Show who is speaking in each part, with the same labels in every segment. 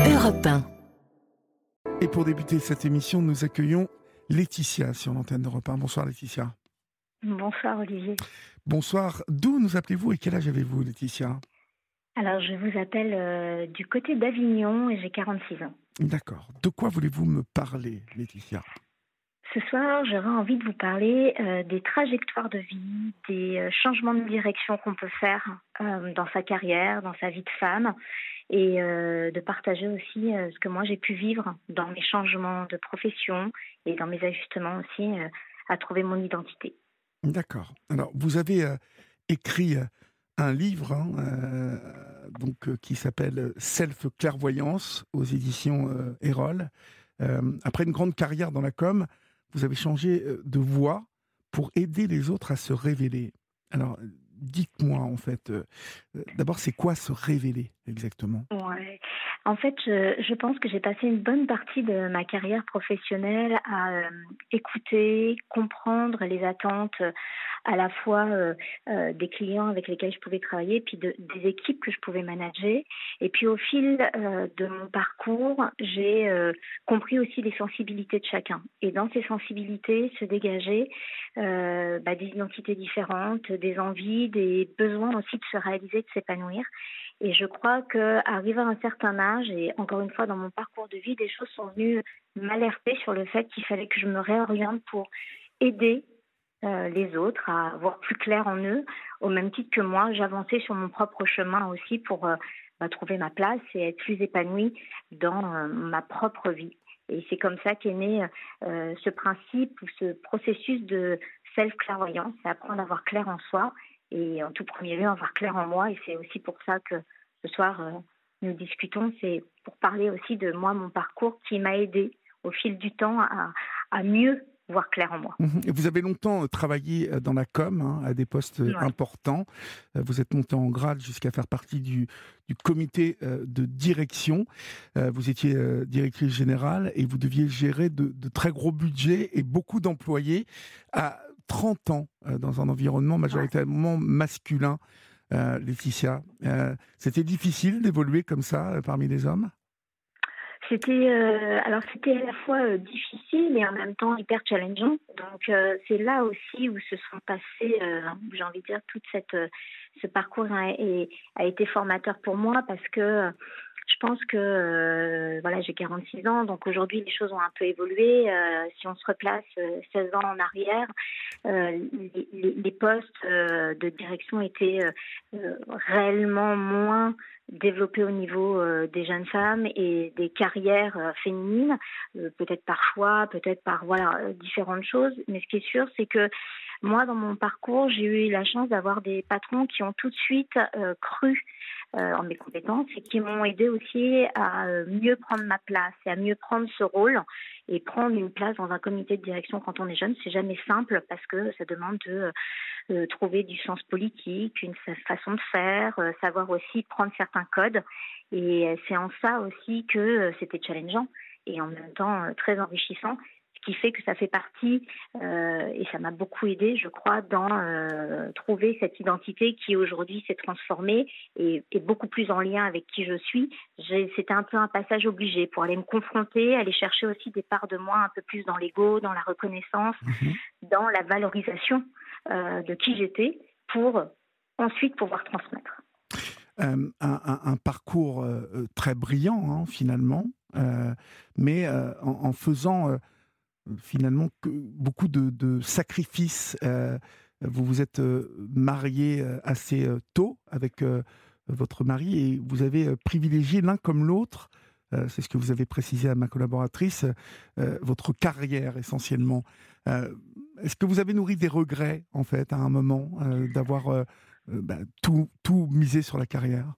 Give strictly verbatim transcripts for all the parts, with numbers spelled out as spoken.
Speaker 1: Europe un.
Speaker 2: Et pour débuter cette émission, nous accueillons Laetitia sur l'antenne d'Europe un. Bonsoir Laetitia.
Speaker 3: Bonsoir Olivier.
Speaker 2: Bonsoir. D'où nous appelez-vous et quel âge avez-vous Laetitia?
Speaker 3: Alors je vous appelle euh, du côté d'Avignon et j'ai quarante-six ans.
Speaker 2: D'accord. De quoi voulez-vous me parler Laetitia?
Speaker 3: Ce soir, j'aurais envie de vous parler euh, des trajectoires de vie, des euh, changements de direction qu'on peut faire euh, dans sa carrière, dans sa vie de femme, et euh, de partager aussi euh, ce que moi j'ai pu vivre dans mes changements de profession et dans mes ajustements aussi euh, à trouver mon identité.
Speaker 2: D'accord. Alors, vous avez euh, écrit euh, un livre hein, euh, donc, euh, qui s'appelle Self Clairvoyance aux éditions euh, Erol. Euh, après une grande carrière dans la com, vous avez changé euh, de voie pour aider les autres à se révéler. Alors, dites-moi en fait, euh, d'abord, c'est quoi se révéler exactement?
Speaker 3: Ouais. En fait, je, je pense que j'ai passé une bonne partie de ma carrière professionnelle à euh, écouter, comprendre les attentes euh, à la fois euh, euh, des clients avec lesquels je pouvais travailler, puis de, des équipes que je pouvais manager. Et puis au fil euh, de mon parcours, j'ai euh, compris aussi les sensibilités de chacun. Et dans ces sensibilités se dégageaient euh, bah, des identités différentes, des envies, des besoins aussi de se réaliser, de s'épanouir. Et je crois qu'arrivé à un certain âge, et encore une fois dans mon parcours de vie, des choses sont venues m'alerter sur le fait qu'il fallait que je me réoriente pour aider euh, les autres à voir plus clair en eux, au même titre que moi, j'avançais sur mon propre chemin aussi pour euh, bah, trouver ma place et être plus épanouie dans euh, ma propre vie. Et c'est comme ça qu'est né euh, ce principe ou ce processus de self-clairvoyance, c'est apprendre à voir clair en soi et en tout premier lieu avoir clair en moi. Et c'est aussi pour ça que ce soir euh, nous discutons, c'est pour parler aussi de moi, mon parcours qui m'a aidé au fil du temps à, à mieux voir clair en moi.
Speaker 2: Et vous avez longtemps travaillé dans la com, hein, à des postes
Speaker 3: Ouais.
Speaker 2: importants. Vous êtes monté en grade jusqu'à faire partie du, du comité de direction. Vous étiez directrice générale et vous deviez gérer de, de très gros budgets et beaucoup d'employés à trente ans dans un environnement majoritairement masculin. Euh, Laetitia, euh, c'était difficile d'évoluer comme ça euh, parmi les hommes?
Speaker 3: C'était euh, alors c'était à la fois euh, difficile et en même temps hyper challengeant. Donc euh, c'est là aussi où se sont passés, euh, j'ai envie de dire, toute cette euh, ce parcours a, est, a été formateur pour moi parce que euh, je pense que euh, voilà, j'ai quarante-six ans, donc aujourd'hui les choses ont un peu évolué. Euh, si on se replace euh, seize ans en arrière, euh, les, les, les postes euh, de direction étaient euh, réellement moins développés au niveau euh, des jeunes femmes et des carrières euh, féminines, euh, peut-être par choix, peut-être par voilà euh, différentes choses. Mais ce qui est sûr, c'est que moi, dans mon parcours, j'ai eu la chance d'avoir des patrons qui ont tout de suite euh, cru euh, en mes compétences et qui m'ont aidé aussi à euh, mieux prendre ma place et à mieux prendre ce rôle. Et prendre une place dans un comité de direction quand on est jeune, c'est jamais simple parce que ça demande de euh, trouver du sens politique, une façon de faire, euh, savoir aussi prendre certains codes. Et c'est en ça aussi que euh, c'était challengeant et en même temps euh, très enrichissant. Ce qui fait que ça fait partie, euh, et ça m'a beaucoup aidé, je crois, dans euh, trouver cette identité qui aujourd'hui s'est transformée et est beaucoup plus en lien avec qui je suis. J'ai, c'était un peu un passage obligé pour aller me confronter, aller chercher aussi des parts de moi un peu plus dans l'ego, dans la reconnaissance, mmh. dans la valorisation euh, de qui j'étais pour ensuite pouvoir transmettre.
Speaker 2: Euh, un, un, un parcours euh, très brillant, hein, finalement, euh, mais euh, en, en faisant... Euh, finalement que beaucoup de, de sacrifices. Euh, vous vous êtes euh, marié euh, assez euh, tôt avec euh, votre mari et vous avez euh, privilégié l'un comme l'autre, euh, c'est ce que vous avez précisé à ma collaboratrice, euh, votre carrière essentiellement. Euh, est-ce que vous avez nourri des regrets en fait à un moment euh, d'avoir euh, euh, bah, tout, tout misé sur la carrière?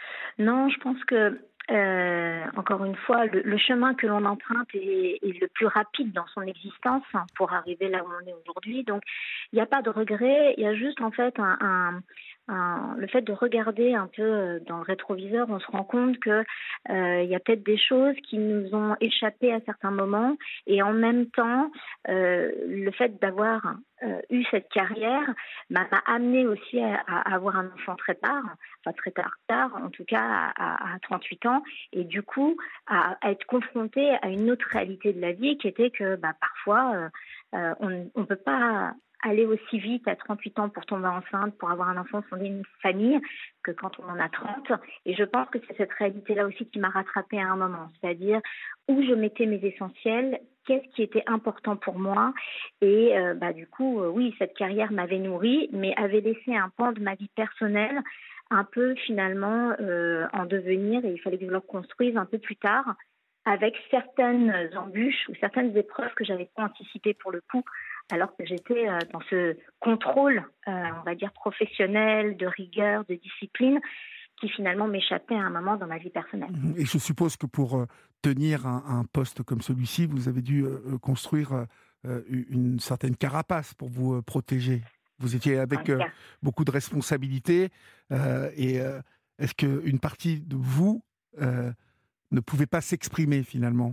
Speaker 3: Non, je pense que Euh, encore une fois, le, le chemin que l'on emprunte est, est le plus rapide dans son existence hein, pour arriver là où on est aujourd'hui. Donc, il n'y a pas de regret. Il y a juste en fait un, un, un- le fait de regarder un peu euh, dans le rétroviseur, on se rend compte que euh, il y a peut-être des choses qui nous ont échappé à certains moments, et en même temps, euh, le fait d'avoir euh, eu cette carrière m'a m'a amené aussi à, à avoir un enfant très tard, enfin très tard, tard, en tout cas à, à, à trente-huit ans, et du coup à, à être confrontée à une autre réalité de la vie qui était que bah, parfois euh, euh, on ne peut pas aller aussi vite à trente-huit ans pour tomber enceinte, pour avoir un enfant, fonder une famille, que quand on en a trente. Et je pense que c'est cette réalité-là aussi qui m'a rattrapée à un moment, c'est-à-dire où je mettais mes essentiels, qu'est-ce qui était important pour moi. Et euh, bah, du coup, euh, oui, cette carrière m'avait nourrie, mais avait laissé un pan de ma vie personnelle un peu finalement euh, en devenir, et il fallait que je le reconstruise un peu plus tard, avec certaines embûches ou certaines épreuves que j'avais pas anticipées pour le coup, alors que j'étais euh, dans ce contrôle, euh, on va dire professionnel, de rigueur, de discipline, qui finalement m'échappait à un moment dans ma vie personnelle.
Speaker 2: Mhm. Et je suppose que pour euh, tenir un, un poste comme celui-ci, vous avez dû euh, euh, construire euh, euh, une certaine carapace pour vous euh, protéger. Vous étiez avec euh, beaucoup de responsabilités euh, et euh, est-ce qu'une partie de vous euh, ne pouvait pas s'exprimer finalement?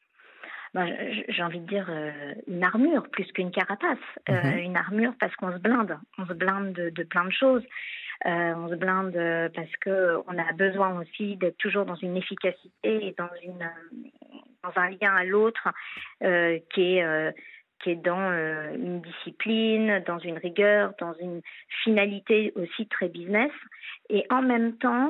Speaker 3: Ben, j'ai envie de dire euh, une armure plus qu'une carapace. Euh,
Speaker 2: Mhm.
Speaker 3: une armure parce qu'on se blinde. On se blinde de, de plein de choses. Euh, on se blinde euh, parce que on a besoin aussi d'être toujours dans une efficacité et dans une euh, dans un lien à l'autre euh, qui est euh, qui est dans euh, une discipline, dans une rigueur, dans une finalité aussi très business. Et en même temps,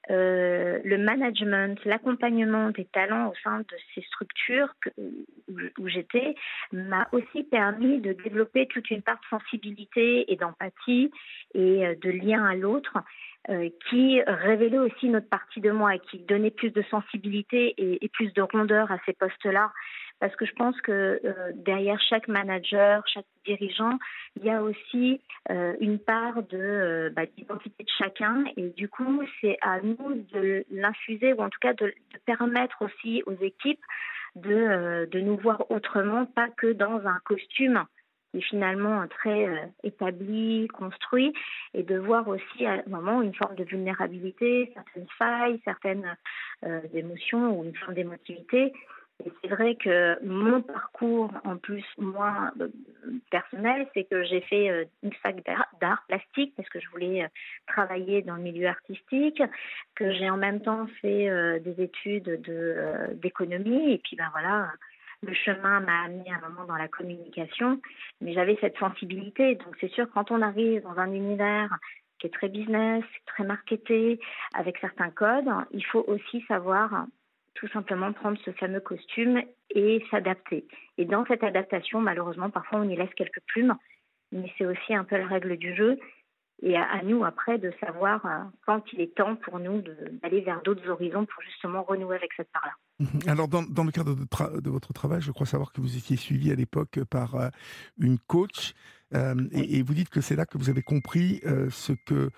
Speaker 3: euh, le management, l'accompagnement des talents au sein de ces structures que, où, où j'étais m'a aussi permis de développer toute une part de sensibilité et d'empathie et euh, de lien à l'autre euh, qui révélait aussi notre partie de moi et qui donnait plus de sensibilité et, et plus de rondeur à ces postes-là. Parce que je pense que euh, derrière chaque manager, chaque dirigeant, il y a aussi euh, une part de euh, bah, d'identité de chacun, et du coup c'est à nous de l'infuser, ou en tout cas de, de permettre aussi aux équipes de, euh, de nous voir autrement, pas que dans un costume qui est finalement très euh, établi, construit, et de voir aussi à un moment une forme de vulnérabilité, certaines failles, certaines euh, émotions ou une forme d'émotivité. Et c'est vrai que mon parcours, en plus, moi, euh, personnel, c'est que j'ai fait euh, une fac d'art, d'art plastique parce que je voulais euh, travailler dans le milieu artistique, que j'ai en même temps fait euh, des études de, euh, d'économie, et puis ben voilà, le chemin m'a amené à un moment dans la communication, mais j'avais cette sensibilité. Donc c'est sûr, quand on arrive dans un univers qui est très business, très marketé, avec certains codes, il faut aussi savoir tout simplement prendre ce fameux costume et s'adapter. Et dans cette adaptation, malheureusement, parfois on y laisse quelques plumes, mais c'est aussi un peu la règle du jeu. Et à, à nous, après, de savoir euh, quand il est temps pour nous de, d'aller vers d'autres horizons pour justement renouer avec cette part-là.
Speaker 2: Mhm. Alors, dans, dans le cadre de, tra- de votre travail, je crois savoir que vous étiez suivi à l'époque par euh, une coach, euh,
Speaker 3: Oui.
Speaker 2: et, et vous dites que c'est là que vous avez compris euh, ce que euh,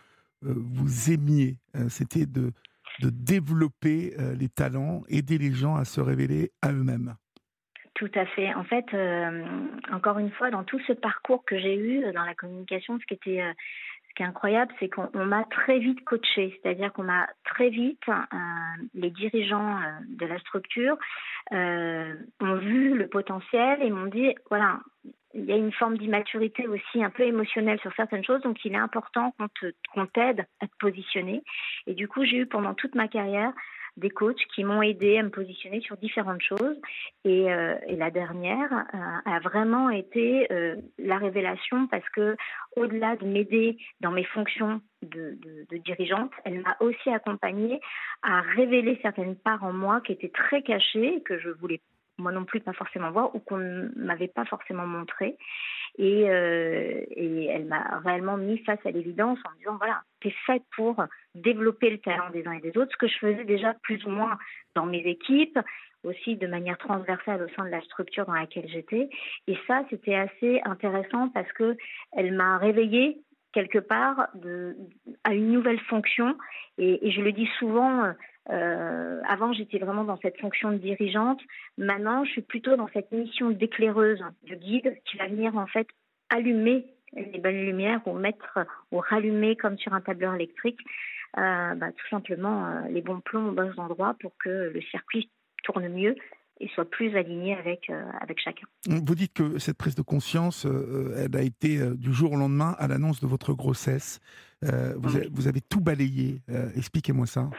Speaker 2: vous aimiez. Euh, c'était de, de développer euh, les talents, aider les gens à se révéler à eux-mêmes.
Speaker 3: Tout à fait. En fait, euh, encore une fois, dans tout ce parcours que j'ai eu euh, dans la communication, ce qui était, euh, ce qui est incroyable, c'est qu'on on m'a très vite coaché, c'est-à-dire qu'on m'a très vite, euh, les dirigeants euh, de la structure euh, ont vu le potentiel et m'ont dit, voilà, il y a une forme d'immaturité aussi un peu émotionnelle sur certaines choses, donc il est important qu'on, te, qu'on t'aide à te positionner. Et du coup, j'ai eu pendant toute ma carrière des coachs qui m'ont aidé à me positionner sur différentes choses. Et, euh, et la dernière euh, a vraiment été euh, la révélation, parce que au-delà de m'aider dans mes fonctions de, de, de dirigeante, elle m'a aussi accompagnée à révéler certaines parts en moi qui étaient très cachées, que je voulais moi non plus pas forcément voir, ou qu'on ne m'avait pas forcément montré. Et, euh, et elle m'a réellement mis face à l'évidence en me disant, voilà, t'es faite pour développer le talent des uns et des autres, ce que je faisais déjà plus ou moins dans mes équipes, aussi de manière transversale au sein de la structure dans laquelle j'étais. Et ça, c'était assez intéressant parce que elle m'a réveillée quelque part de, à une nouvelle fonction. Et, et je le dis souvent, euh, avant j'étais vraiment dans cette fonction de dirigeante, maintenant je suis plutôt dans cette mission d'éclaireuse, de guide, qui va venir en fait allumer les bonnes lumières ou mettre ou rallumer comme sur un tableur électrique euh, bah, tout simplement euh, les bons plombs aux bons endroits pour que le circuit tourne mieux et soit plus aligné avec, euh, avec chacun.
Speaker 2: Vous dites que cette prise de conscience, euh, elle a été euh, du jour au lendemain à l'annonce de votre grossesse. Euh, vous,
Speaker 3: Oui.
Speaker 2: avez, vous avez tout balayé. Euh, expliquez-moi ça.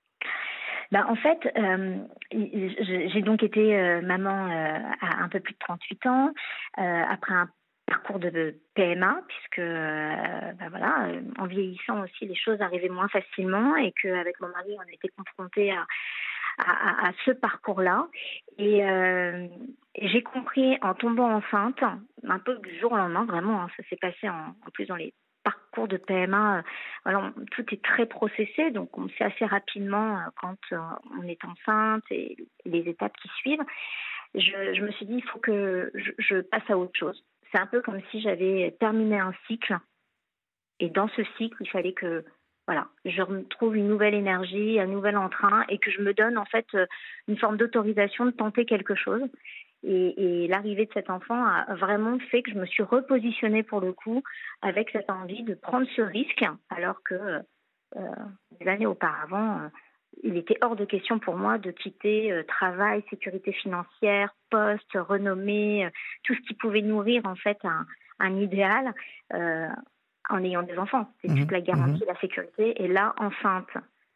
Speaker 3: Bah, en fait, euh, j'ai donc été euh, maman euh, à un peu plus de trente-huit ans, euh, après un parcours de P M A, puisque euh, bah voilà, en vieillissant aussi, les choses arrivaient moins facilement et qu'avec mon mari, on a été confrontés à, à, à ce parcours-là. Et, euh, et j'ai compris en tombant enceinte, un peu du jour au lendemain, vraiment, hein, ça s'est passé en, en plus dans les parcours de P M A, euh, alors, tout est très processé, donc on sait assez rapidement euh, quand euh, on est enceinte et les étapes qui suivent. Je, je me suis dit, il faut que je, je passe à autre chose. C'est un peu comme si j'avais terminé un cycle et dans ce cycle, il fallait que voilà, je retrouve une nouvelle énergie, un nouvel entrain et que je me donne en fait une forme d'autorisation de tenter quelque chose. Et, et l'arrivée de cet enfant a vraiment fait que je me suis repositionnée pour le coup avec cette envie de prendre ce risque, alors que euh, des années auparavant, euh, il était hors de question pour moi de quitter euh, travail, sécurité financière, poste, renommée, euh, tout ce qui pouvait nourrir en fait un, un idéal euh, en ayant des enfants. C'est
Speaker 2: Mmh,
Speaker 3: toute la
Speaker 2: mmh.
Speaker 3: garantie, la sécurité. Et là, enceinte.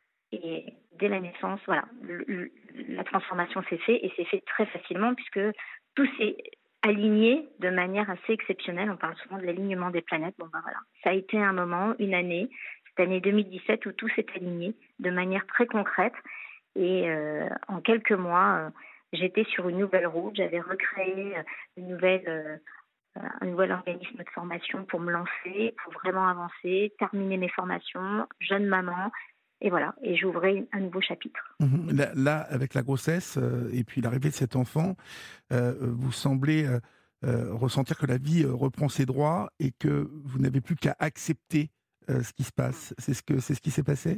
Speaker 3: Et dès la naissance, voilà, le, le, la transformation s'est faite et s'est fait très facilement puisque tout s'est aligné de manière assez exceptionnelle. On parle souvent de l'alignement des planètes. Bon ben voilà, ça a été un moment, une année, cette année deux mille dix-sept où tout s'est aligné de manière très concrète. Et euh, en quelques mois, euh, j'étais sur une nouvelle route. J'avais recréé une nouvelle, euh, un nouvel organisme de formation pour me lancer, pour vraiment avancer, terminer mes formations, jeune maman. Et voilà, et j'ouvrais un nouveau chapitre.
Speaker 2: Mmh. Là, là, avec la grossesse euh, et puis l'arrivée de cet enfant, euh, vous semblez euh, euh, ressentir que la vie euh, reprend ses droits et que vous n'avez plus qu'à accepter euh, ce qui se passe. C'est ce que c'est ce qui s'est passé?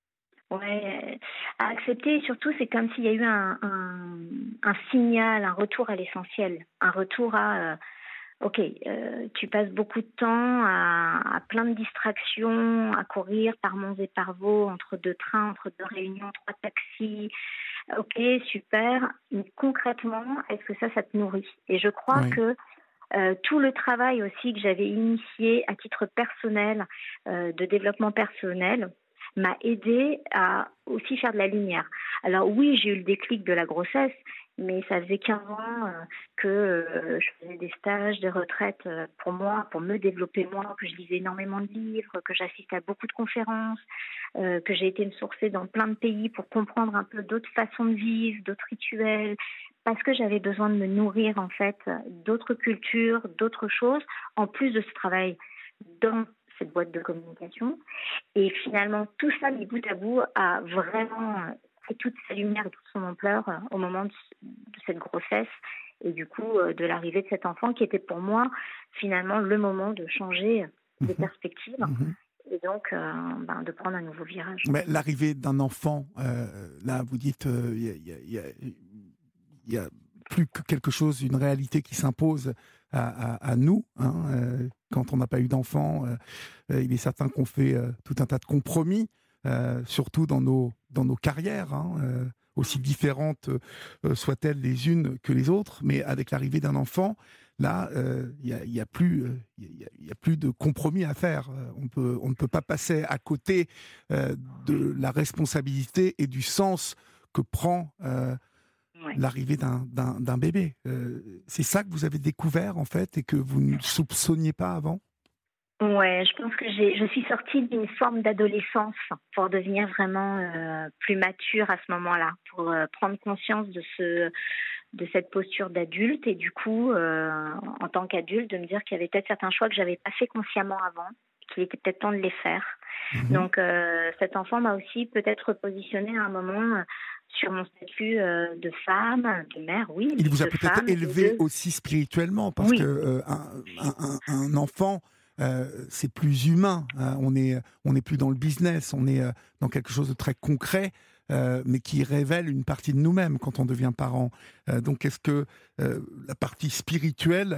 Speaker 3: Ouais, à accepter, surtout, c'est comme s'il y a eu un, un, un signal, un retour à l'essentiel, un retour à euh, ok, euh, tu passes beaucoup de temps à, à plein de distractions, à courir par monts et par vaux, entre deux trains, entre deux réunions, trois taxis. Ok, super. Mais concrètement, est-ce que ça, ça te nourrit? Et je crois
Speaker 2: Oui.
Speaker 3: que euh, tout le travail aussi que j'avais initié à titre personnel, euh, de développement personnel, m'a aidé à aussi faire de la lumière. Alors oui, j'ai eu le déclic de la grossesse, mais ça faisait quinze ans euh, que euh, je faisais des stages, des retraites euh, pour moi, pour me développer moi, que je lisais énormément de livres, que j'assistais à beaucoup de conférences, euh, que j'ai été me sourcer dans plein de pays pour comprendre un peu d'autres façons de vivre, d'autres rituels, parce que j'avais besoin de me nourrir en fait d'autres cultures, d'autres choses, en plus de ce travail dans cette boîte de communication. Et finalement, tout ça, mis bout à bout, a vraiment fait toute sa lumière et toute son ampleur euh, au moment de, de cette grossesse et du coup euh, de l'arrivée de cet enfant qui était pour moi finalement le moment de changer de
Speaker 2: Mmh.
Speaker 3: perspective
Speaker 2: Mmh.
Speaker 3: et donc euh, ben, de prendre un nouveau virage.
Speaker 2: Mais l'arrivée d'un enfant, euh, là, vous dites, il y, a, y, a, y a plus que quelque chose, une réalité qui s'impose à, à, à nous. Hein, euh, quand on n'a pas eu d'enfant, euh, il est certain qu'on fait euh, tout un tas de compromis, euh, surtout dans nos, dans nos carrières, hein, euh, aussi différentes euh, soient-elles les unes que les autres. Mais avec l'arrivée d'un enfant, là, il euh, n'y a, y a, plus, euh, y a, y a plus de compromis à faire. On, peut, on ne peut pas passer à côté euh, de la responsabilité et du sens que prend euh,
Speaker 3: Ouais.
Speaker 2: l'arrivée d'un, d'un, d'un bébé. Euh, c'est ça que vous avez découvert, en fait, et que vous ne soupçonniez pas avant?
Speaker 3: Ouais, je pense que j'ai, je suis sortie d'une forme d'adolescence pour devenir vraiment euh, plus mature à ce moment-là, pour euh, prendre conscience de ce, de cette posture d'adulte et du coup, euh, en tant qu'adulte, de me dire qu'il y avait peut-être certains choix que j'avais pas fait consciemment avant, qu'il était peut-être temps de les faire.
Speaker 2: Mmh.
Speaker 3: Donc, euh, cet enfant m'a aussi peut-être repositionné à un moment euh, sur mon statut euh, de femme, de mère, oui,
Speaker 2: Il
Speaker 3: mais
Speaker 2: vous a
Speaker 3: de
Speaker 2: peut-être
Speaker 3: femme,
Speaker 2: élevé
Speaker 3: de...
Speaker 2: aussi spirituellement, parce que
Speaker 3: Oui,
Speaker 2: euh, un, un, un, un enfant, euh, c'est plus humain. Hein. On est, on n'est plus dans le business, on est euh, dans quelque chose de très concret, euh, mais qui révèle une partie de nous-mêmes quand on devient parent. Euh, donc, est-ce que euh, la partie spirituelle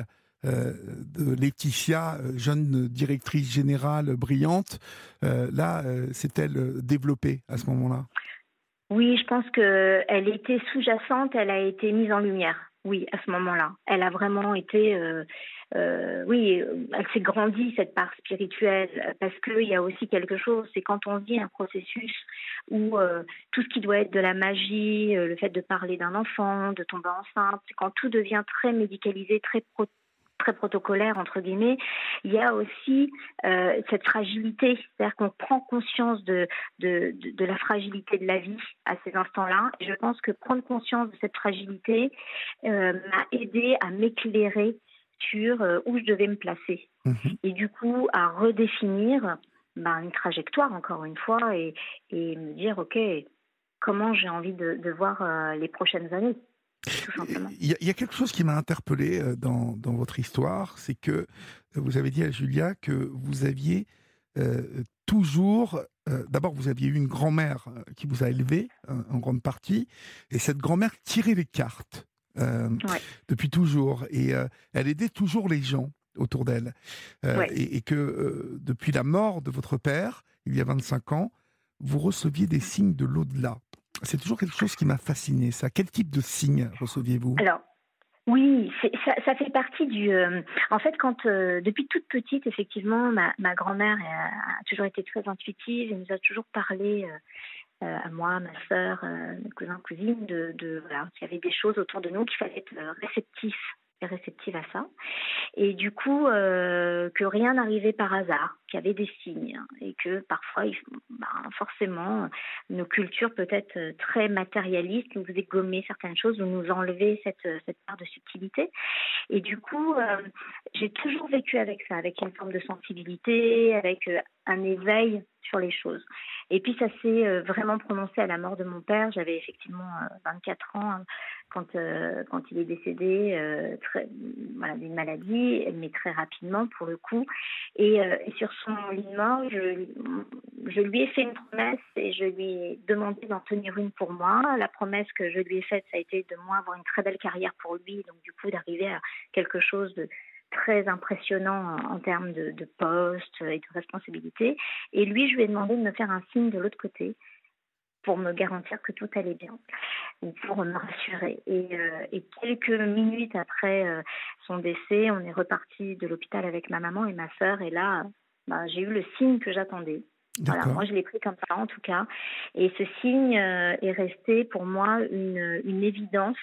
Speaker 2: euh, de Laetitia, jeune directrice générale brillante, euh, là, euh, s'est-elle développée à ce moment-là?
Speaker 3: Oui, je pense qu'elle était sous-jacente, elle a été mise en lumière. Oui, à ce moment-là. Elle a vraiment été... Euh, euh, oui, elle s'est grandie, cette part spirituelle, parce qu'il y a aussi quelque chose, c'est quand on vit un processus où euh, tout ce qui doit être de la magie, euh, le fait de parler d'un enfant, de tomber enceinte, quand tout devient très médicalisé, très pro- très protocolaire, entre guillemets, il y a aussi euh, cette fragilité, c'est-à-dire qu'on prend conscience de, de, de, de la fragilité de la vie à ces instants-là. Et je pense que prendre conscience de cette fragilité euh, m'a aidé à m'éclairer sur euh, où je devais me placer.
Speaker 2: Mmh.
Speaker 3: Et du coup, à redéfinir ben, une trajectoire, encore une fois, et, et me dire, OK, comment j'ai envie de, de voir euh, les prochaines années, tout simplement.
Speaker 2: Il y, a, il y a quelque chose qui m'a interpellé euh, dans, dans votre histoire, c'est que vous avez dit à Julia que vous aviez euh, toujours... Euh, d'abord, vous aviez eu une grand-mère euh, qui vous a élevé euh, en grande partie, et cette grand-mère tirait les cartes euh,
Speaker 3: Ouais.
Speaker 2: depuis toujours, et euh, elle aidait toujours les gens autour d'elle. Euh,
Speaker 3: Ouais.
Speaker 2: et, et que euh, depuis la mort de votre père, il y a vingt-cinq ans, vous receviez des signes de l'au-delà. C'est toujours quelque chose qui m'a fasciné, ça. Quel type de signes receviez-vous?
Speaker 3: Alors, oui, c'est, ça, ça fait partie du... Euh, en fait, quand euh, depuis toute petite, effectivement, ma, ma grand-mère a, a toujours été très intuitive et nous a toujours parlé, euh, euh, à moi, ma sœur, euh, mes cousins, cousines, de, de voilà, qu'il y avait des choses autour de nous, qu'il fallait être euh, réceptif et réceptive à ça. Et du coup, euh, que rien n'arrivait par hasard, qu'il y avait des signes, et que parfois, il, ben, forcément, nos cultures peut-être très matérialistes nous faisaient gommer certaines choses ou nous enlever cette, cette part de subtilité. Et du coup, euh, j'ai toujours vécu avec ça, avec une forme de sensibilité, avec euh, un éveil sur les choses. Et puis ça s'est euh, vraiment prononcé à la mort de mon père. J'avais effectivement euh, vingt-quatre ans hein, quand, euh, quand il est décédé euh, très, voilà, d'une maladie, mais très rapidement pour le coup. Et, euh, et sur son lit de mort, je, je lui ai fait une promesse et je lui ai demandé d'en tenir une pour moi. La promesse que je lui ai faite, ça a été de moi avoir une très belle carrière pour lui, donc du coup d'arriver à quelque chose de très impressionnant en termes de, de poste et de responsabilité. Et lui, je lui ai demandé de me faire un signe de l'autre côté pour me garantir que tout allait bien, ou pour me rassurer. Et, euh, et quelques minutes après euh, son décès, on est reparti de l'hôpital avec ma maman et ma sœur. Et là, bah, j'ai eu le signe que j'attendais. Voilà, moi je l'ai pris comme ça en tout cas. Et ce signe euh, est resté pour moi une, une évidence.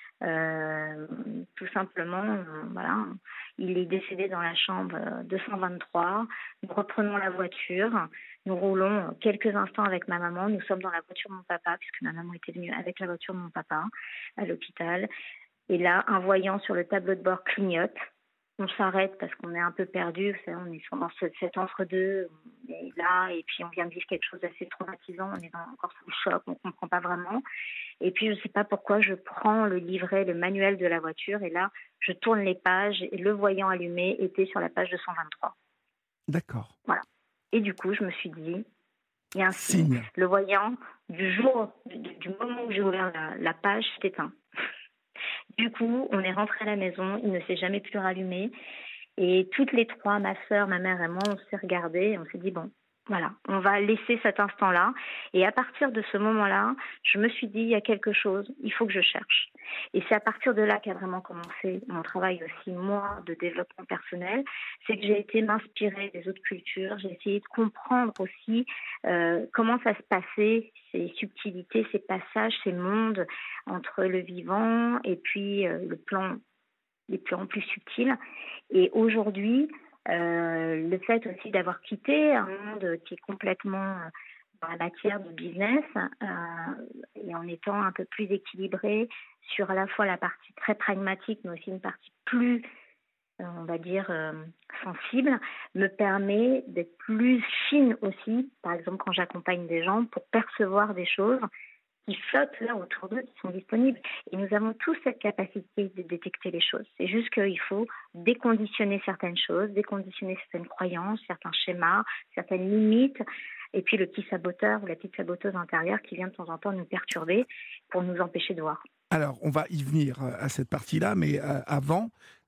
Speaker 3: Euh, tout simplement, euh, voilà, il est décédé dans la chambre deux cent vingt-trois. Nous reprenons la voiture, nous roulons quelques instants avec ma maman. Nous sommes dans la voiture de mon papa, puisque ma maman était venue avec la voiture de mon papa à l'hôpital. Et là, un voyant sur le tableau de bord clignote. On s'arrête parce qu'on est un peu perdu. Vous savez, on est dans cet entre-deux. On est là et puis on vient de vivre quelque chose d'assez traumatisant. On est dans, encore sous le choc, on ne comprend pas vraiment. Et puis, je ne sais pas pourquoi, je prends le livret, le manuel de la voiture, et là, je tourne les pages, et le voyant allumé était sur la page deux cent vingt-trois.
Speaker 2: D'accord.
Speaker 3: Voilà. Et du coup, je me suis dit, il y a un signe.
Speaker 2: Signe.
Speaker 3: Le voyant, du jour, du, du moment où j'ai ouvert la, la page, s'est éteint. Du coup, on est rentré à la maison, il ne s'est jamais plus rallumé. Et toutes les trois, ma sœur, ma mère et moi, on s'est regardés et on s'est dit, bon, voilà, on va laisser cet instant-là. Et à partir de ce moment-là, je me suis dit, il y a quelque chose, il faut que je cherche. Et c'est à partir de là qu'a vraiment commencé mon travail aussi, moi, de développement personnel. C'est que j'ai été m'inspirer des autres cultures. J'ai essayé de comprendre aussi euh, comment ça se passait, ces subtilités, ces passages, ces mondes entre le vivant et puis euh, le plan, les plans plus subtils. Et aujourd'hui, Euh, le fait aussi d'avoir quitté un monde qui est complètement euh, dans la matière du business euh, et en étant un peu plus équilibré sur à la fois la partie très pragmatique mais aussi une partie plus, euh, on va dire, euh, sensible, me permet d'être plus fine aussi, par exemple quand j'accompagne des gens pour percevoir des choses qui flottent là autour d'eux, qui sont disponibles. Et nous avons tous cette capacité de détecter les choses. C'est juste qu'il faut déconditionner certaines choses, déconditionner certaines croyances, certains schémas, certaines limites, et puis le petit saboteur ou la petite saboteuse intérieure qui vient de temps en temps nous perturber pour nous empêcher de voir.
Speaker 2: Alors, on va y venir à cette partie-là, mais euh, avant,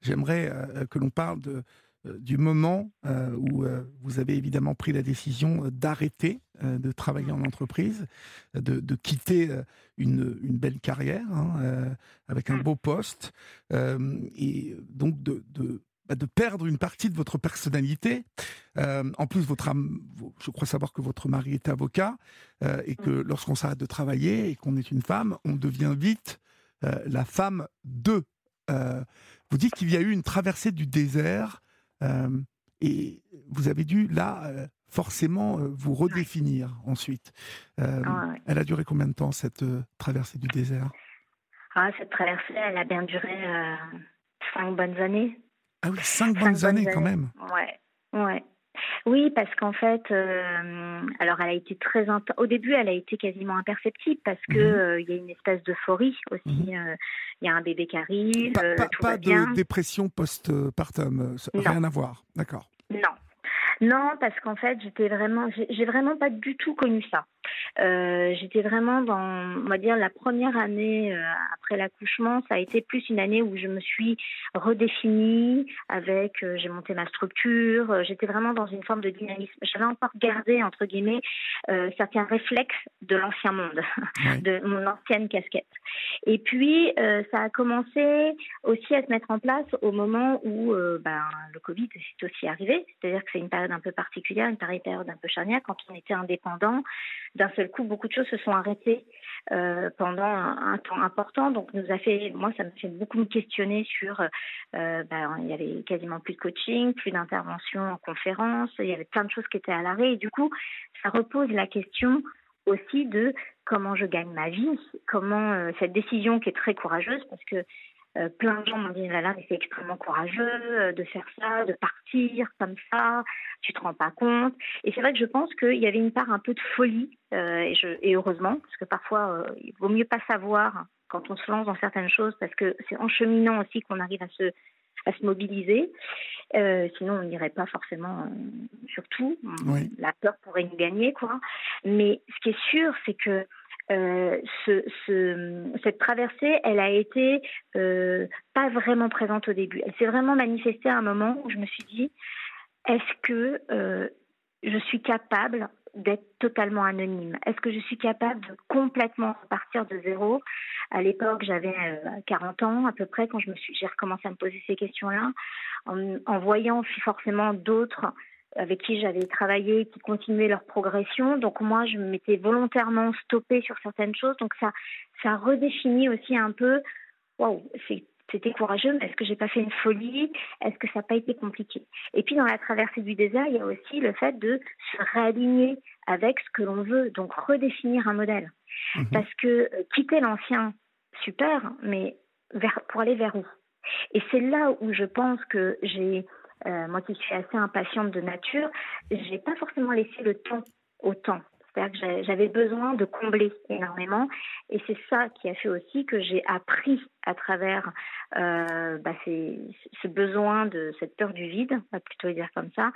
Speaker 2: j'aimerais euh, que l'on parle de, euh, du moment euh, où euh, vous avez évidemment pris la décision d'arrêter euh, de travailler en entreprise, de, de quitter euh, une, une belle carrière hein, euh, avec un beau poste, euh, et donc de, de, bah, de perdre une partie de votre personnalité. Euh, en plus, votre am- je crois savoir que votre mari est avocat euh, et que lorsqu'on s'arrête de travailler et qu'on est une femme, on devient vite euh, la femme de. Euh, vous dites qu'il y a eu une traversée du désert euh, et vous avez dû là euh, forcément euh, vous redéfinir ensuite. Euh,
Speaker 3: Ouais.
Speaker 2: elle a duré combien de temps cette euh, traversée du désert?
Speaker 3: Ah, cette traversée, elle a bien duré euh, cinq bonnes années.
Speaker 2: Ah oui, cinq
Speaker 3: Cinq
Speaker 2: bonnes
Speaker 3: bonnes
Speaker 2: années quand
Speaker 3: années.
Speaker 2: même.
Speaker 3: Ouais, ouais. Oui, parce qu'en fait, euh, alors elle a été très int- au début, elle a été quasiment imperceptible parce que
Speaker 2: Mhm,
Speaker 3: euh, il y a une espèce d'euphorie
Speaker 2: mhm.
Speaker 3: aussi. euh, Il y a un bébé qui arrive,
Speaker 2: Pas,
Speaker 3: euh,
Speaker 2: pas,
Speaker 3: tout va
Speaker 2: pas de
Speaker 3: bien.
Speaker 2: dépression post-partum, euh,
Speaker 3: Non,
Speaker 2: rien à voir. D'accord.
Speaker 3: non. Non, parce qu'en fait, j'étais vraiment, j'ai j'ai vraiment pas du tout connu ça. Euh, j'étais vraiment dans, on va dire, la première année euh, après l'accouchement, ça a été plus une année où je me suis redéfinie avec, euh, j'ai monté ma structure, euh, j'étais vraiment dans une forme de dynamisme. J'avais encore gardé, entre guillemets, euh, certains réflexes de l'ancien monde,
Speaker 2: Oui.
Speaker 3: de mon ancienne casquette. Et puis, euh, ça a commencé aussi à se mettre en place au moment où euh, ben, le Covid est aussi arrivé. C'est-à-dire que c'est une période un peu particulière, une période un peu charnière. Quand on était indépendant, d'un seul coup, beaucoup de choses se sont arrêtées euh, pendant un, un temps important. Donc, nous a fait, moi, ça m'a fait beaucoup me questionner sur, euh, ben, il y avait quasiment plus de coaching, plus d'intervention en conférence, il y avait plein de choses qui étaient à l'arrêt. Et du coup, ça repose la question aussi de comment je gagne ma vie, comment euh, cette décision qui est très courageuse, parce que euh, plein de gens m'ont dit là là mais c'est extrêmement courageux euh, de faire ça, de partir comme ça, tu te rends pas compte. Et c'est vrai que je pense qu'il y avait une part un peu de folie euh, et, je, et heureusement parce que parfois euh, il vaut mieux pas savoir quand on se lance dans certaines choses parce que c'est en cheminant aussi qu'on arrive à se à se mobiliser. Euh, sinon, on n'irait pas forcément euh, sur tout.
Speaker 2: Oui.
Speaker 3: La peur pourrait nous gagner, quoi. Mais ce qui est sûr, c'est que euh, ce, ce, cette traversée, elle a été euh, pas vraiment présente au début. Elle s'est vraiment manifestée à un moment où je me suis dit, est-ce que euh, je suis capable d'être totalement anonyme? Est-ce que je suis capable de complètement repartir de zéro? À l'époque, j'avais euh, quarante ans à peu près quand je me suis, j'ai recommencé à me poser ces questions-là, en, en voyant forcément d'autres avec qui j'avais travaillé, qui continuaient leur progression. Donc moi, je m'étais volontairement stoppée sur certaines choses. Donc ça, ça redéfinit aussi un peu, waouh, c'est c'était courageux, mais est-ce que j'ai pas fait une folie? Est-ce que ça n'a pas été compliqué? Et puis dans la traversée du désert, il y a aussi le fait de se réaligner avec ce que l'on veut, donc redéfinir un modèle.
Speaker 2: Mhm.
Speaker 3: Parce que euh, quitter l'ancien, super, mais vers, pour aller vers où? Et c'est là où je pense que j'ai, euh, moi qui suis assez impatiente de nature, j'ai pas forcément laissé le temps au temps. C'est-à-dire que j'avais besoin de combler énormément. Et c'est ça qui a fait aussi que j'ai appris à travers euh, bah ces, ce besoin de cette peur du vide, on va plutôt le dire comme ça,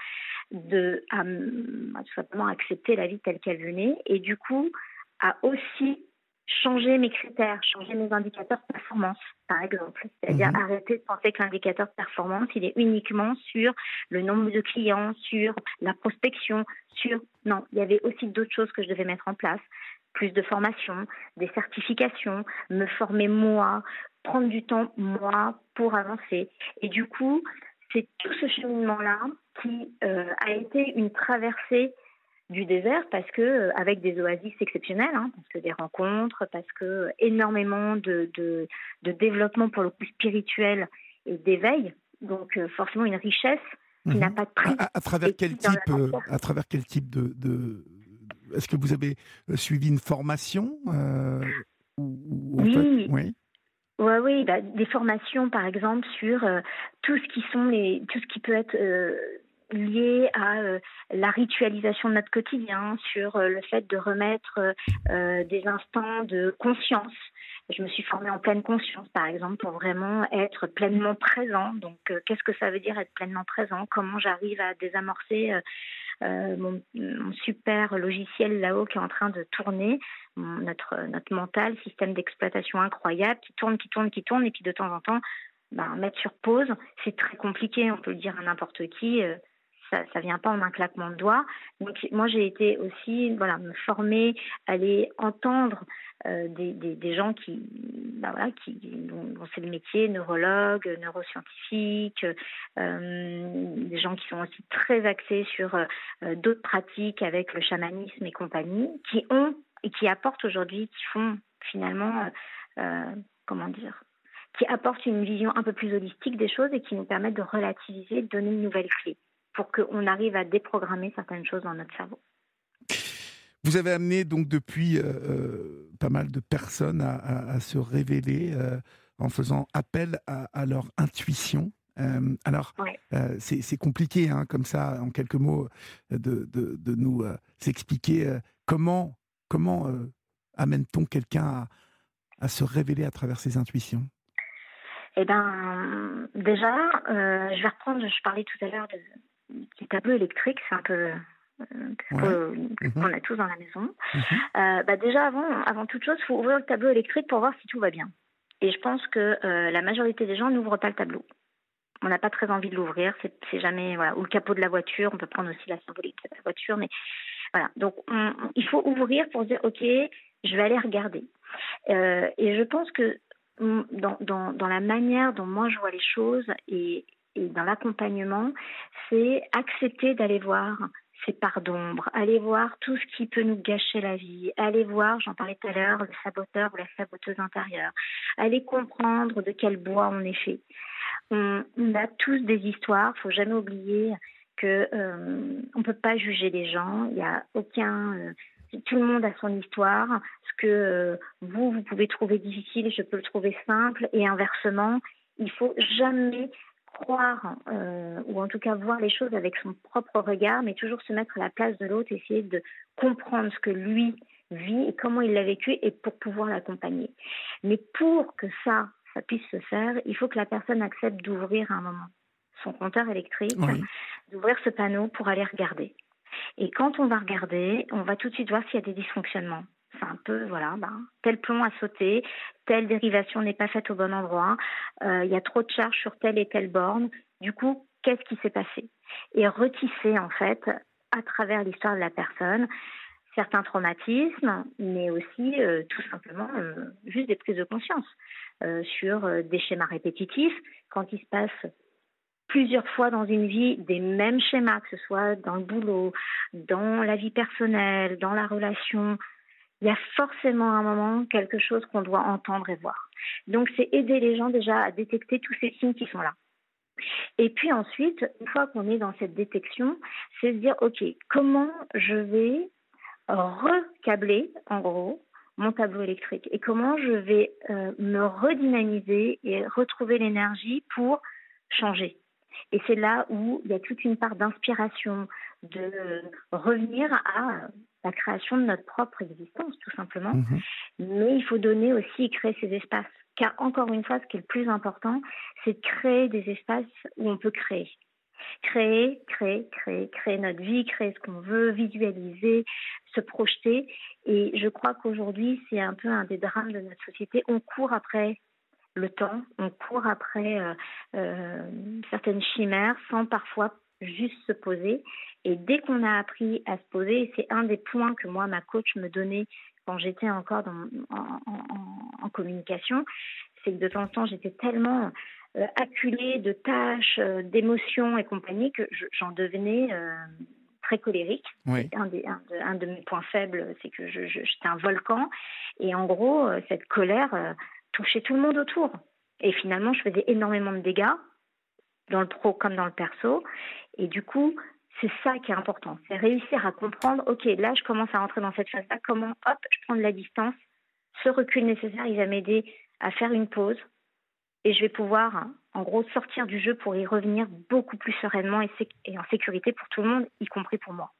Speaker 3: de à, à tout simplement accepter la vie telle qu'elle venait. Et du coup, à aussi changer mes critères, changer mes indicateurs de performance, par exemple. C'est-à-dire
Speaker 2: Mhm.
Speaker 3: arrêter de penser que l'indicateur de performance, il est uniquement sur le nombre de clients, sur la prospection, sur... Non, il y avait aussi d'autres choses que je devais mettre en place. Plus de formation, des certifications, me former moi, prendre du temps moi pour avancer. Et du coup, c'est tout ce cheminement-là qui euh, a été une traversée du désert parce que euh, avec des oasis exceptionnelles, hein, parce que des rencontres, parce que euh, énormément de, de, de développement pour le coup spirituel et d'éveil, donc euh, forcément une richesse qui n'a
Speaker 2: Mhm.
Speaker 3: pas de
Speaker 2: À,
Speaker 3: prix
Speaker 2: à- à travers
Speaker 3: et
Speaker 2: quel
Speaker 3: qui dans la
Speaker 2: type, euh,
Speaker 3: matière.
Speaker 2: à travers quel type de, de- est-ce que vous avez euh, suivi une formation euh, ou, ou en fait,
Speaker 3: Oui,
Speaker 2: oui.
Speaker 3: ouais, oui, bah, des formations par exemple sur euh, tout ce qui sont les, tout ce qui peut être euh, lié à euh, la ritualisation de notre quotidien, sur euh, le fait de remettre euh, euh, des instants de conscience. Je me suis formée en pleine conscience, par exemple, pour vraiment être pleinement présent. Donc, euh, qu'est-ce que ça veut dire être pleinement présent? Comment j'arrive à désamorcer euh, euh, mon, mon super logiciel là-haut qui est en train de tourner, mon- notre, notre mental, système d'exploitation incroyable, qui tourne, qui tourne, qui tourne, et puis de temps en temps, ben, mettre sur pause, c'est très compliqué, on peut le dire à n'importe qui, euh, ça ne vient pas en un claquement de doigts. Donc moi j'ai été aussi voilà, me former, aller entendre euh, des, des, des gens qui, ben voilà, qui dont, dont c'est le métier, neurologues, neuroscientifiques, euh, des gens qui sont aussi très axés sur euh, d'autres pratiques avec le chamanisme et compagnie, qui ont et qui apportent aujourd'hui, qui font finalement, euh, euh, comment dire, qui apportent une vision un peu plus holistique des choses et qui nous permettent de relativiser, de donner une nouvelle clé pour qu'on arrive à déprogrammer certaines choses dans notre cerveau.
Speaker 2: Vous avez amené donc depuis euh, euh, pas mal de personnes à, à, à se révéler euh, en faisant appel à, à leur intuition. Euh, alors, ouais. euh, c'est, c'est compliqué, hein, comme ça, en quelques mots, de, de, de nous euh, expliquer euh, comment, comment euh, amène-t-on quelqu'un à, à se révéler à travers ses intuitions.
Speaker 3: Eh bien, déjà, euh, je vais reprendre, je parlais tout à l'heure de, du tableau électrique, c'est un peu euh, ouais. euh, mmh. qu'on a tous dans la maison. Mmh. Euh, bah déjà, avant, avant toute chose, il faut ouvrir le tableau électrique pour voir si tout va bien. Et je pense que euh, la majorité des gens n'ouvrent pas le tableau. On n'a pas très envie de l'ouvrir, c'est, c'est jamais, voilà, ou le capot de la voiture, on peut prendre aussi la symbolique de la voiture, mais voilà. Donc, on, il faut ouvrir pour dire, ok, je vais aller regarder. Euh, et je pense que Dans, dans, dans la manière dont moi je vois les choses et, et dans l'accompagnement, c'est accepter d'aller voir ces parts d'ombre, aller voir tout ce qui peut nous gâcher la vie, aller voir, j'en parlais tout à l'heure, le saboteur ou la saboteuse intérieure, aller comprendre de quel bois on est fait. On, on a tous des histoires, il ne faut jamais oublier qu'on euh, ne peut pas juger les gens, il n'y a aucun... Euh, tout le monde a son histoire. Ce que euh, vous, vous pouvez trouver difficile, je peux le trouver simple. Et inversement, il ne faut jamais croire, euh, ou en tout cas voir les choses avec son propre regard, mais toujours se mettre à la place de l'autre, essayer de comprendre ce que lui vit et comment il l'a vécu et pour pouvoir l'accompagner. Mais pour que ça, ça puisse se faire, il faut que la personne accepte d'ouvrir à un moment son compteur électrique, oui. d'ouvrir ce panneau pour aller regarder. Et quand on va regarder, on va tout de suite voir s'il y a des dysfonctionnements. C'est un peu, voilà, ben, tel plomb a sauté, telle dérivation n'est pas faite au bon endroit, euh, il y a trop de charge sur telle et telle borne. Du coup, qu'est-ce qui s'est passé? Et retisser, en fait, à travers l'histoire de la personne, certains traumatismes, mais aussi, euh, tout simplement, euh, juste des prises de conscience euh, sur euh, des schémas répétitifs. Quand il se passe plusieurs fois dans une vie des mêmes schémas, que ce soit dans le boulot, dans la vie personnelle, dans la relation, il y a forcément un moment quelque chose qu'on doit entendre et voir. Donc c'est aider les gens déjà à détecter tous ces signes qui sont là. Et puis ensuite, une fois qu'on est dans cette détection, c'est se dire, ok, comment je vais recabler, en gros, mon tableau électrique et comment je vais euh, me redynamiser et retrouver l'énergie pour changer. Et c'est là où il y a toute une part d'inspiration, de revenir à la création de notre propre existence, tout simplement. Mmh. Mais il faut donner aussi et créer ces espaces. Car encore une fois, ce qui est le plus important, c'est de créer des espaces où on peut créer. Créer, créer, créer, créer notre vie, créer ce qu'on veut, visualiser, se projeter. Et je crois qu'aujourd'hui, c'est un peu un des drames de notre société. On court après le temps, on court après euh, euh, certaines chimères sans parfois juste se poser. Et dès qu'on a appris à se poser, et c'est un des points que moi, ma coach me donnait quand j'étais encore dans, en, en, en communication, c'est que de temps en temps, j'étais tellement euh, acculée de tâches, euh, d'émotions et compagnie que je, j'en devenais euh, très colérique. Oui. Un, des, un, de, un de mes points faibles, c'est que je, je, j'étais un volcan. Et en gros, euh, cette colère... Euh, toucher tout le monde autour. Et finalement, je faisais énormément de dégâts, dans le pro comme dans le perso. Et du coup, c'est ça qui est important. C'est réussir à comprendre, ok, là, je commence à rentrer dans cette phase-là, comment, hop, je prends de la distance. Ce recul nécessaire, il va m'aider à faire une pause. Et je vais pouvoir, en gros, sortir du jeu pour y revenir beaucoup plus sereinement et, sé- et en sécurité pour tout le monde, y compris pour moi.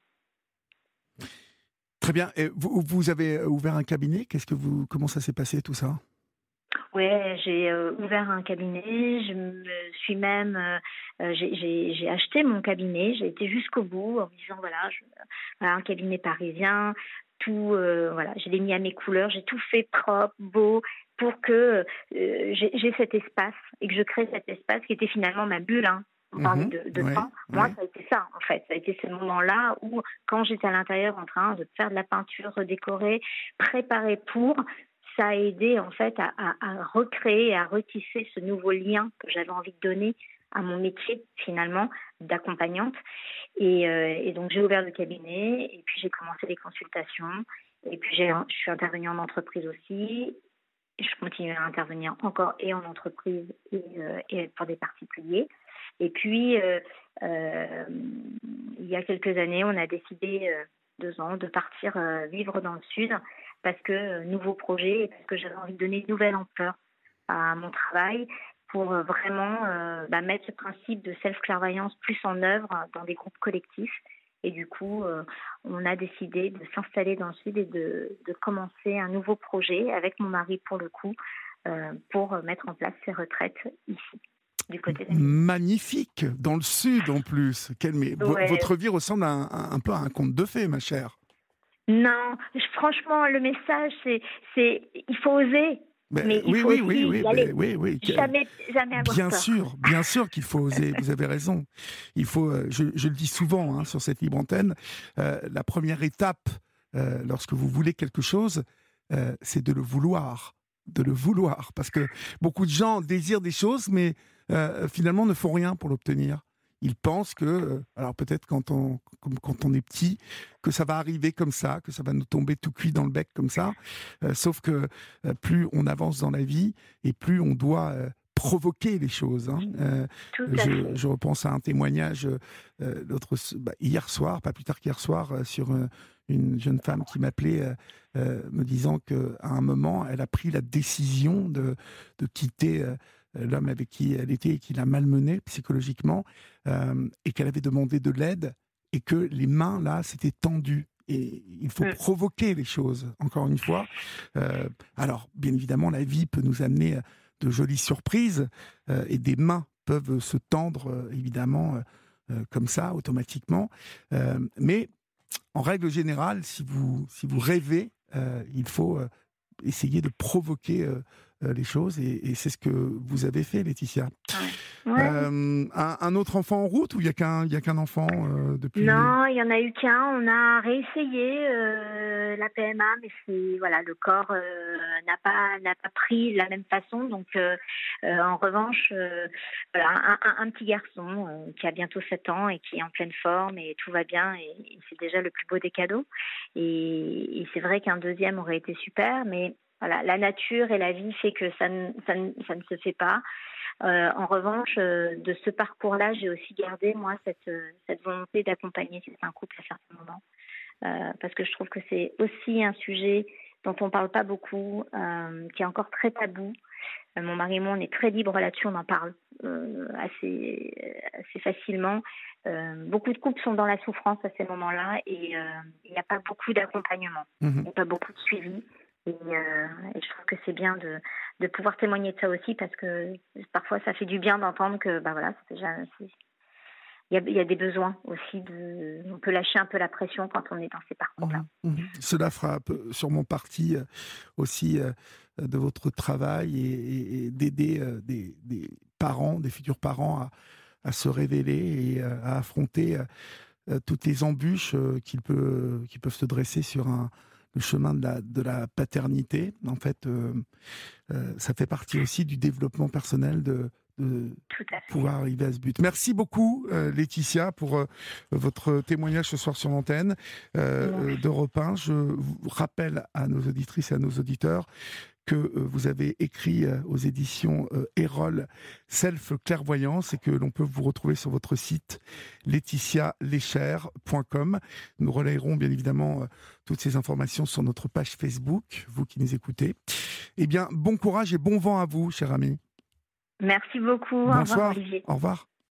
Speaker 2: Très bien. Et vous, vous avez ouvert un cabinet. Qu'est-ce que vous, comment ça s'est passé, tout ça ?
Speaker 3: Ouais, j'ai euh, ouvert un cabinet, je me suis même, euh, j'ai, j'ai, j'ai acheté mon cabinet, j'ai été jusqu'au bout en me disant voilà, je, voilà un cabinet parisien, tout, euh, voilà, je l'ai mis à mes couleurs, j'ai tout fait propre, beau, pour que euh, j'ai, j'ai cet espace et que je crée cet espace qui était finalement ma bulle. Hein. On parlait
Speaker 2: Mmh.
Speaker 3: de, de
Speaker 2: Ouais,
Speaker 3: temps. Moi,
Speaker 2: ouais.
Speaker 3: ça a été ça, en fait. Ça a été ce moment-là où, quand j'étais à l'intérieur en train de faire de la peinture, redécorer, préparer pour, ça a aidé, en fait, à, à, à recréer, à retisser ce nouveau lien que j'avais envie de donner à mon métier, finalement, d'accompagnante. Et, euh, et donc, j'ai ouvert le cabinet et puis j'ai commencé les consultations. Et puis, j'ai, je suis intervenue en entreprise aussi. Je continue à intervenir encore et en entreprise et, euh, et pour des particuliers. Et puis, euh, euh, il y a quelques années, on a décidé, euh, deux ans, de partir euh, vivre dans le Sud parce que euh, nouveau projet et parce que j'avais envie de donner une nouvelle ampleur à mon travail pour euh, vraiment euh, bah, mettre ce principe de self-clairvoyance plus en œuvre dans des groupes collectifs. Et du coup, euh, on a décidé de s'installer dans le Sud et de, de commencer un nouveau projet avec mon mari, pour le coup, euh, pour mettre en place ces retraites ici, du côté d'Avignon.
Speaker 2: Magnifique, dans le Sud en plus. Quel, mais,
Speaker 3: Ouais.
Speaker 2: Votre vie ressemble à un, un peu à un conte de fées, ma chère.
Speaker 3: Non, je, franchement, le message, c'est, c'est il faut oser,
Speaker 2: mais,
Speaker 3: mais il
Speaker 2: oui,
Speaker 3: faut
Speaker 2: oui,
Speaker 3: aussi
Speaker 2: oui, oui,
Speaker 3: y aller.
Speaker 2: mais, oui, oui.
Speaker 3: Jamais, jamais avoir
Speaker 2: bien
Speaker 3: peur.
Speaker 2: sûr, bien sûr qu'il faut oser. Vous avez raison. Il faut. Je, je le dis souvent hein, sur cette libre antenne. Euh, la première étape, euh, lorsque vous voulez quelque chose, euh, c'est de le vouloir, de le vouloir, parce que beaucoup de gens désirent des choses, mais euh, finalement ne font rien pour l'obtenir. Ils pensent que, euh, alors peut-être quand on, comme quand on est petit, que ça va arriver comme ça, que ça va nous tomber tout cuit dans le bec comme ça. Euh, sauf que euh, plus on avance dans la vie et plus on doit euh, provoquer les choses. Hein. Euh,
Speaker 3: Tout à
Speaker 2: je,
Speaker 3: fait.
Speaker 2: je repense à un témoignage euh, l'autre, bah, hier soir, pas plus tard qu'hier soir, euh, sur euh, une jeune femme qui m'appelait euh, euh, me disant qu'à un moment, elle a pris la décision de, de quitter euh, l'homme avec qui elle était et qui l'a malmenée psychologiquement, euh, et qu'elle avait demandé de l'aide et que les mains, là, s'étaient tendues. Et il faut
Speaker 3: Mm.
Speaker 2: provoquer les choses, encore une fois. Euh, alors, bien évidemment, la vie peut nous amener de jolies surprises euh, et des mains peuvent se tendre, euh, évidemment, euh, euh, comme ça, automatiquement. Euh, mais, en règle générale, si vous, si vous rêvez, euh, il faut euh, essayer de provoquer euh, euh, les choses et, et c'est ce que vous avez fait, Laetitia.
Speaker 3: Ouais. Ouais.
Speaker 2: Euh, un, un autre enfant en route ou il n'y a qu'un il y a qu'un enfant euh, depuis?
Speaker 3: Non, il y en a eu qu'un. On a réessayé euh, la P M A, mais c'est voilà, le corps euh, n'a pas n'a pas pris de la même façon. Donc, euh, euh, en revanche, euh, voilà, un, un, un petit garçon euh, qui a bientôt sept ans et qui est en pleine forme et tout va bien et, et c'est déjà le plus beau des cadeaux. Et, et c'est vrai qu'un deuxième aurait été super, mais voilà, la nature et la vie fait que ça ne, ça ne, ça ne se fait pas. Euh, en revanche, euh, de ce parcours-là, j'ai aussi gardé, moi, cette, euh, cette volonté d'accompagner certains couples à certains moments. Euh, parce que je trouve que c'est aussi un sujet dont on ne parle pas beaucoup, euh, qui est encore très tabou. Euh, mon mari et moi, on est très libre là-dessus, on en parle euh, assez, assez facilement. Euh, beaucoup de couples sont dans la souffrance à ces moments-là et euh, il n'y a pas beaucoup d'accompagnement,
Speaker 2: Mmh.
Speaker 3: il n'y a pas beaucoup de suivi. Et, euh, et je trouve que c'est bien de, de pouvoir témoigner de ça aussi parce que parfois ça fait du bien d'entendre que bah voilà, c'est déjà, c'est, il y a, il y a des besoins aussi. De, on peut lâcher un peu la pression quand on est dans ces parcours-là.
Speaker 2: Mmh, mmh. Cela fera un peu, sûrement partie euh, aussi euh, de votre travail et, et, et d'aider euh, des, des parents, des futurs parents à, à se révéler et euh, à affronter euh, toutes les embûches euh, qu'ils peut, qui peuvent se dresser sur un, le chemin de la, de la paternité. En fait, euh, euh, ça fait partie aussi du développement personnel de, de
Speaker 3: Tout à fait.
Speaker 2: pouvoir arriver à ce but. Merci beaucoup, euh, Laetitia, pour euh, votre témoignage ce soir sur l'antenne euh, d'Europe un. Je vous rappelle à nos auditrices et à nos auditeurs que euh, vous avez écrit euh, aux éditions euh, Erol Self Clairvoyance et que l'on peut vous retrouver sur votre site laetitia lecher point com. Nous relayerons bien évidemment euh, toutes ces informations sur notre page Facebook, vous qui nous écoutez. Eh bien, bon courage et bon vent à vous, cher ami.
Speaker 3: Merci beaucoup.
Speaker 2: Bonsoir.
Speaker 3: Au revoir, Olivier.
Speaker 2: Au revoir.